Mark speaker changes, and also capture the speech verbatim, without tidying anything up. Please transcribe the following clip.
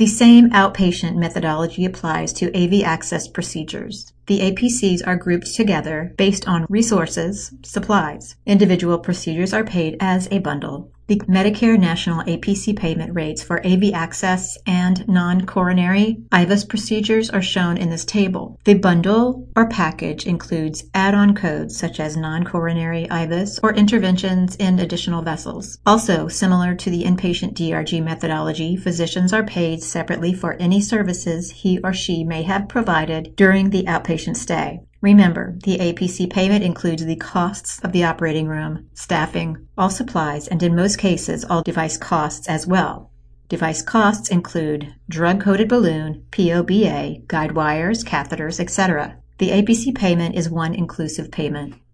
Speaker 1: The same outpatient methodology applies to A V access procedures. The A P Cs are grouped together based on resources, supplies. Individual procedures are paid as a bundle. The Medicare National A P C payment rates for A V access and non-coronary I V U S procedures are shown in this table. The bundle or package includes add-on codes such as non-coronary I V U S or interventions in additional vessels. Also, similar to the inpatient D R G methodology, physicians are paid separately for any services he or she may have provided during the outpatient stay. Remember, the A P C payment includes the costs of the operating room, staffing, all supplies, and in most cases, all device costs as well. Device costs include drug-coated balloon, P O B A, guide wires, catheters, et cetera. The A P C payment is one inclusive payment.